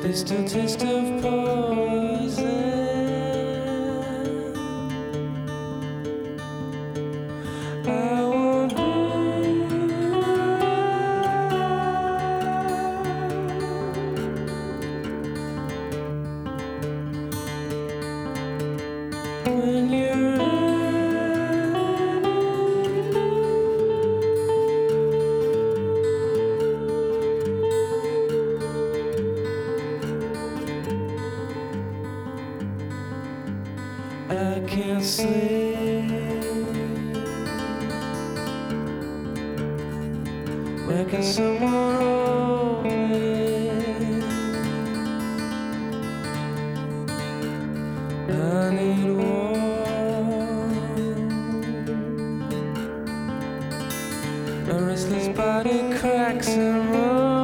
They still taste of poison. I want when you're I can't sleep. Where can someone hold me? I need warmth. A restless body cracks and rolls.